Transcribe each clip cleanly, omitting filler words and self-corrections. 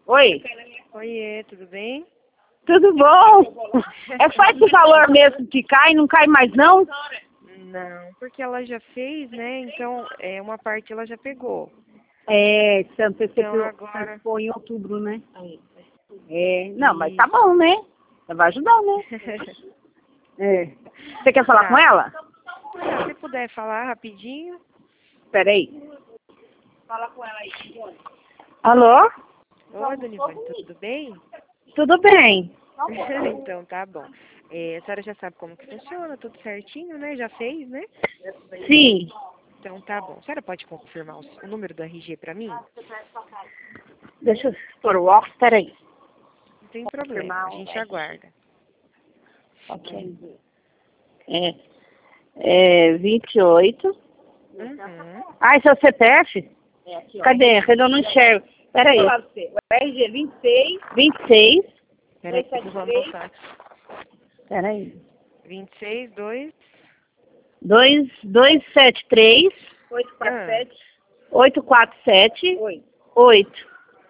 Oi. Oiê, tudo bem? Tudo bom? É só esse valor mesmo que cai, não cai mais não? Não, porque ela já fez, né? Então, uma parte ela já pegou. É, Santa Então agora... foi em outubro, né? É, não, mas tá bom, né? Vai ajudar, né? É. Você quer falar Tá. com ela? Se você puder falar rapidinho. Peraí. Fala com ela aí, Ivone. Alô? Oi, dona Ivone, tudo bem? Tudo bem. Então, tá bom. A senhora já sabe como que funciona, tudo certinho, né? Já fez, né? Sim. Então, tá bom. A senhora pode confirmar o número do RG pra mim? Deixa eu pôr o óculos, peraí. Não tem problema, a gente aguarda. Ok. É 28. Uhum. Ah, esse é o CPF? Cadê? Eu não enxergo. Peraí. O RG 26. 26. Peraí, vamos passar. Peraí. 26, 2... 273. 847. 8.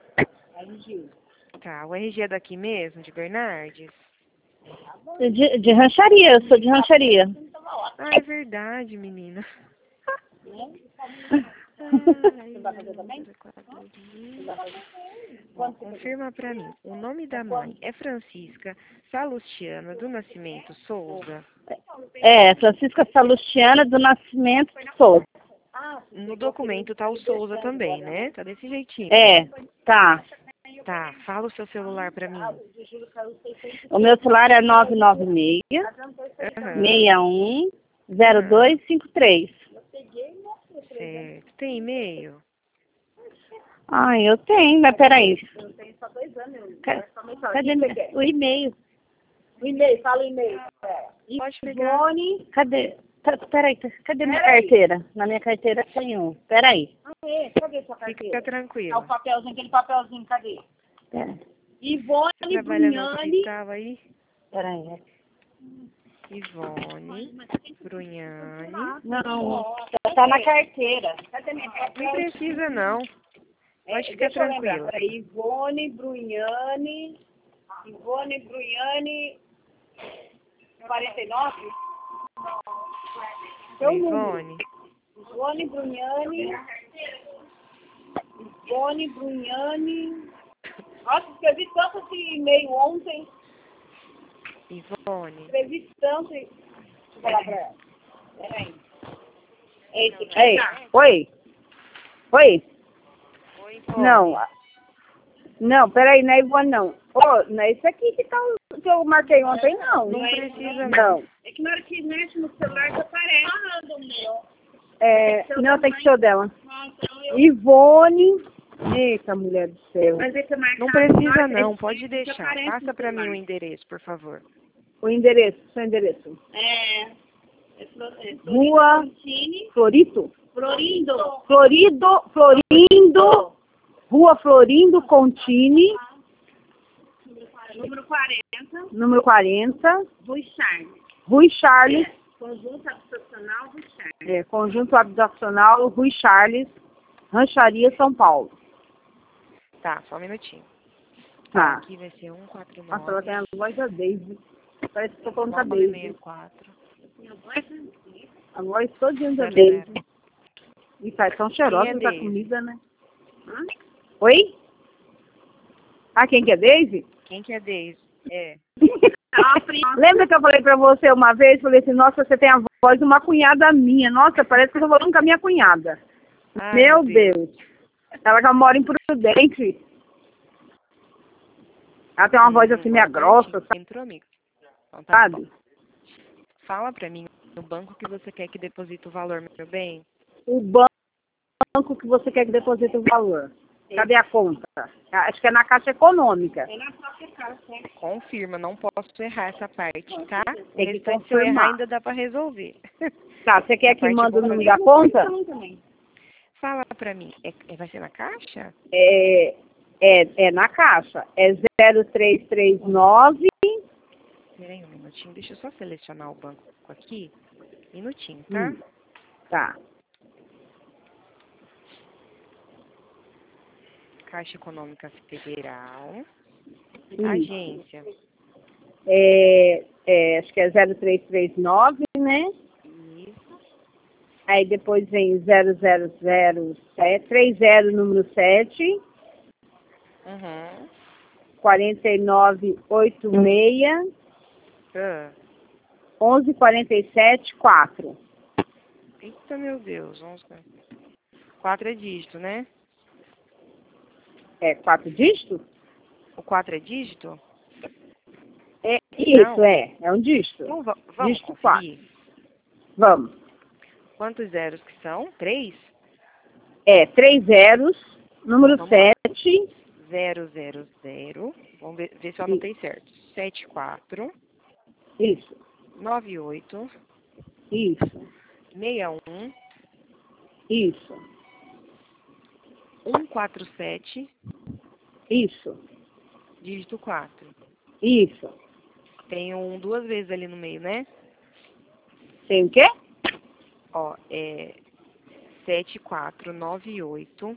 Tá, o RG é daqui mesmo, de Bernardes? De rancharia, eu sou de rancharia. Ah, é verdade, menina. Confirma pra mim. O nome da mãe é Francisca Salustiana do Nascimento Souza. É, Francisca Salustiana do Nascimento Souza. No documento tá o Souza também, né? Tá desse jeitinho. É, tá. Tá, fala o seu celular pra mim. O meu celular é 996 61 0253. Certo. Tem e-mail? Ah, eu tenho, mas peraí. Cadê o e-mail? O e-mail, fala o e-mail. Pode pegar. Cadê? Peraí, cadê minha carteira? Na minha carteira tem um. Peraí. Cadê sua carteira? Fica tranquilo. O papelzinho, aquele papelzinho, cadê? Pera. Ivone Trabalha no Brunhani. hospital aí? Peraí. Ivone Brunhani. Não, tá na carteira. Cadê minha carteira? Não precisa, não. Pode ficar tranquila. Ivone Brunhani. Ivone Brunhani. 49? Ivone. Ivone Brunhani. Ivone Brunhani. Nossa, escrevi tanto esse e-mail ontem. Ivone. Escrevi tanto. Deixa eu falar pra ela. Peraí. Ei, oi. Oi. Oi, Ivone. Não, peraí, não é Ivone, não. Ô, não é esse aqui que eu marquei ontem, não. Não precisa, não. É que na hora que mexe no celular já aparece. Não, tem que ser o dela. Ivone. Eita, mulher do céu. Mas esse marcado, Não precisa, na hora não. que Pode já deixar. aparece Passa no pra mim celular. o endereço, por favor. O endereço, seu endereço. É Rua Florito? Florindo. Florindo. Rua Florindo Contini. Número 40. Número 40. Rui Charles. Rui Charles. Conjunto habitacional Rui Charles. Conjunto habitacional Rui Charles. Rancharia, São Paulo. Tá, só um minutinho. Tá. Aqui vai ser 149. Nossa, ela tem a voz da Daisy. Parece que tô falando com a Daisy. 964. A voz todinha da 00. Daisy. E faz tão cheirosa Quem é essa Daisy? comida, né? Oi? Ah, quem que é Daisy? Quem que é Deise? Lembra que eu falei pra você uma vez? Falei assim, nossa, você tem a voz de uma cunhada minha. Nossa, parece que eu tô falando com a minha cunhada. Ai, Meu Deus. Ela já mora em Prudente. Ela tem uma voz assim meio grossa, Entrou, amigo. Então, tá sabe? bom. Fala pra mim no banco que você quer que deposite o valor, meu bem. O banco que você quer que deposite o valor. Cadê a conta? Acho que é na Caixa Econômica. Confirma, não posso errar essa parte, tá? O Tem que restante, se eu errar, confirmar. ainda dá pra resolver. Tá, você quer Essa que parte mande eu o vou número fazer. da conta? Fala pra mim, vai ser na caixa? É na Caixa. É 0339. Peraí um minutinho, deixa eu só selecionar o banco aqui. Minutinho, tá? Tá. Caixa Econômica Federal. Isso. Agência. Acho que é 0339, né? Isso. Aí depois vem 0007, 30, número 7, Uhum. 4986, Ah. 1147, 4. Eita, meu Deus. 4 é dígito, né? É 4 dígitos? O 4 é dígito? É isso, Não. é um dígito. Então, vamos Dígito conferir? 4. Vamos. Quantos zeros que são? 3? 3 zeros, número Vamos lá. 7. 000. Vamos ver se eu anotei certo. 74, Isso, 98, isso, 61, isso, 147, isso, dígito 4. isso. Tem um 2 vezes ali no meio, né? Tem o quê? Ó, é 7498,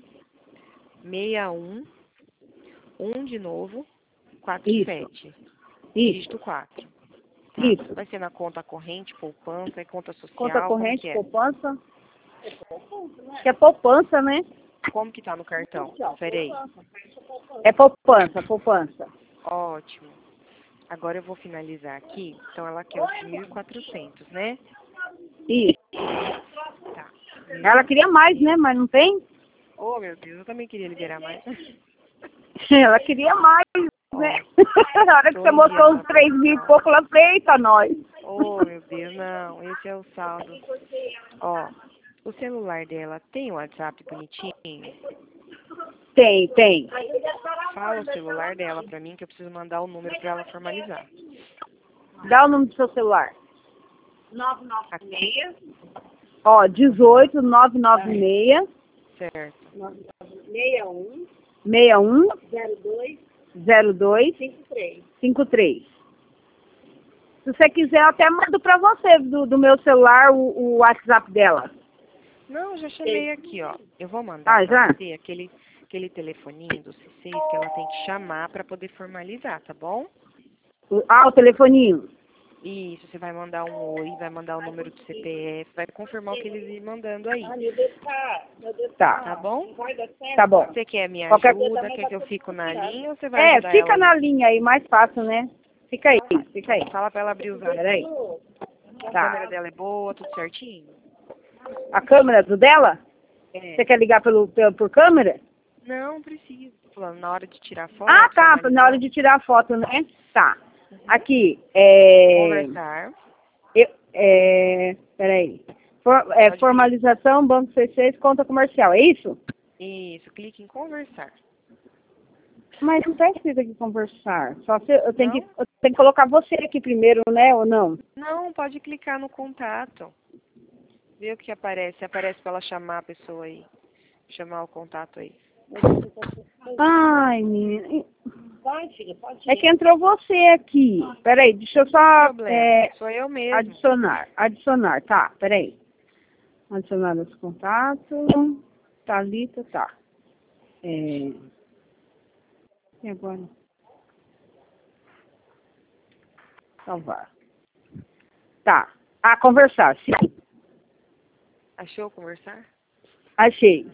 61, 1 de novo, 47. Isso. Dígito 4. Tá. Isso. Vai ser na conta corrente, poupança, é conta social, Conta como corrente, que é? poupança. Acho que é poupança, né? Como que tá no cartão? Confere aí. É poupança, poupança. Ótimo. Agora eu vou finalizar aqui. Então ela quer os 1.400, né? Isso. Tá. Ela queria mais, né? Mas não tem? Oh, meu Deus, eu também queria liberar mais. Ela queria mais, né? Na hora que você mostrou uns 3 mil e pouco, ela feita nós. Oh, meu Deus, não. Esse é o saldo. Ó, o celular dela tem o WhatsApp bonitinho? Tem. Fala o celular dela pra mim que eu preciso mandar o número pra ela formalizar. Dá o número do seu celular. 996 Ó, 18996 Certo. 61 61 02 02 53. 53. Se você quiser, eu até mando pra você do meu celular o WhatsApp dela. Não, já chamei aqui, ó. Eu vou mandar Ah, pra já? você aquele telefoninho do C6 que ela tem que chamar pra poder formalizar, tá bom? O telefoninho. Isso, você vai mandar um oi, vai mandar o número do CPF, vai confirmar o que eles ir mandando aí, Meu Deus, Tá, tá bom? vai dar certo. tá bom. Você quer minha Qualquer... ajuda, quer que eu fico na linha ou você vai ajudar Fica ela na aí? linha aí, mais fácil, né? Fica aí, fica aí. Fala pra ela abrir o zap. Peraí. A Tá. câmera dela é boa, tudo certinho? A câmera do dela? É. Você quer ligar por câmera? Não precisa. Tô falando, na hora de tirar foto, Ah, tá. formalizar, Na hora de tirar a foto, né? Tá. Aqui, conversar. peraí. Pode Formalização, Banco C6, conta comercial, é isso? Isso, clique em conversar. Mas não tá escrito aqui conversar. Só se eu tenho Não? que colocar você aqui primeiro, né? Ou não? Não, pode clicar no contato. Vê o que aparece. Aparece pra ela chamar a pessoa aí. Chamar o contato aí. Ai, menina. Vai, filha, pode ir. É que entrou você aqui. Peraí, deixa eu Não só tem problema. Sou eu mesmo. adicionar. Tá, peraí. Adicionar os contatos. Thalita, tá. E agora? Salvar. Tá. Ah, conversar, sim. Achou conversar? Achei.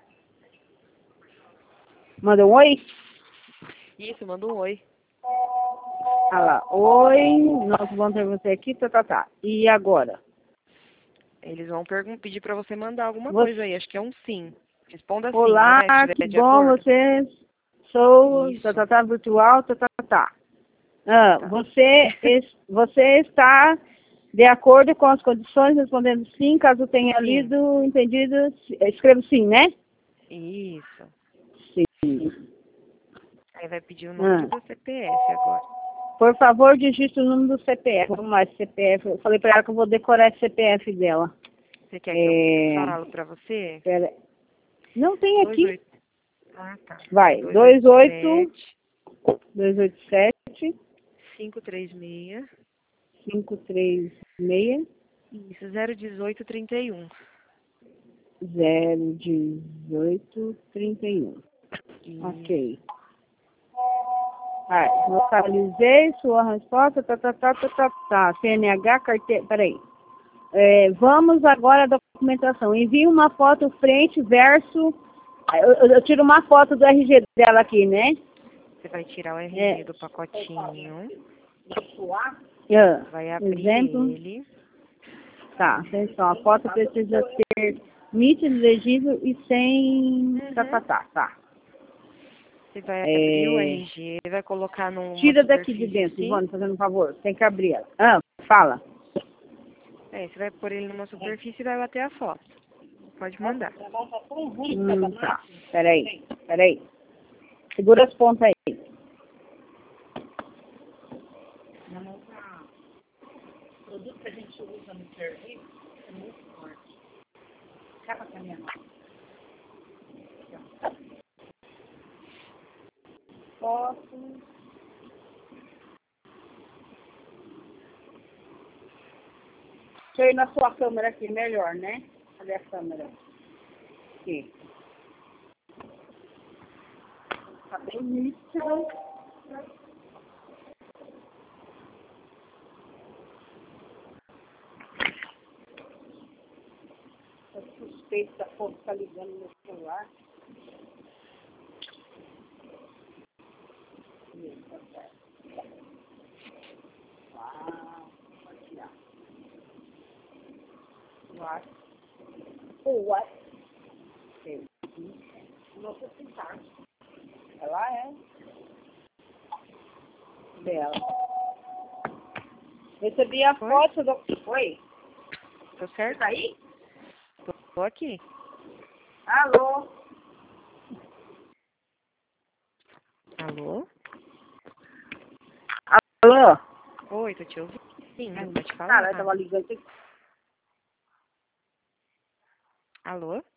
Manda um oi? Isso, manda um oi. Ah lá. Oi, nós vamos ter você aqui, tá. E agora? Eles vão pedir pra você mandar alguma Você- coisa aí. Acho que é um sim. Responda sim, Olá, né? Se que estiver de bom acordo. você. Sou Isso. virtual, tá. Ah, Tá. você está de acordo com as condições, respondendo sim, caso tenha Sim. lido, entendido, escrevo sim, né? Isso. Sim. Aí vai pedir o número do CPF agora. Por favor, digite o número do CPF. Vamos lá, CPF. Eu falei pra ela que eu vou decorar esse CPF dela. Você quer que eu falo pra você? Pera. Não tem aqui. 28. Ah, tá. Vai, 287 536. 536 Isso, 01831. 01831. E... Ok. Vai, localizei sua resposta, tá. CNH, carteira, peraí. Vamos agora à documentação. Envie uma foto frente, verso. Eu tiro uma foto do RG dela aqui, né? Você vai tirar o RG do pacotinho. Vai abrir ele. Tá, atenção. A foto precisa ser nítida, legível e sem tá. Você vai abrir o RG, vai colocar numa Tira daqui de dentro, assim. Ivone, fazendo um favor. Tem que abrir ela. Fala. Você vai pôr ele numa superfície e vai bater a foto. Pode mandar. Tá. Peraí. Segura as pontas aí. O produto que a gente usa no serviço é muito forte. Acaba com a minha mão. Foto. Deixa eu ir na sua câmera aqui, melhor, né? Cadê a câmera? Aqui. Tá bem nítido. Eu suspeito que a foto tá ligando no celular. What? Nossa, sentar. Ela é dela. Recebi a foto do... Oi? Tô certo? Tá aí? Tô aqui. Alô? Alô? Alô? Oi, tô te ouvindo. Pode falar. Cara, eu tava ligando. Alô?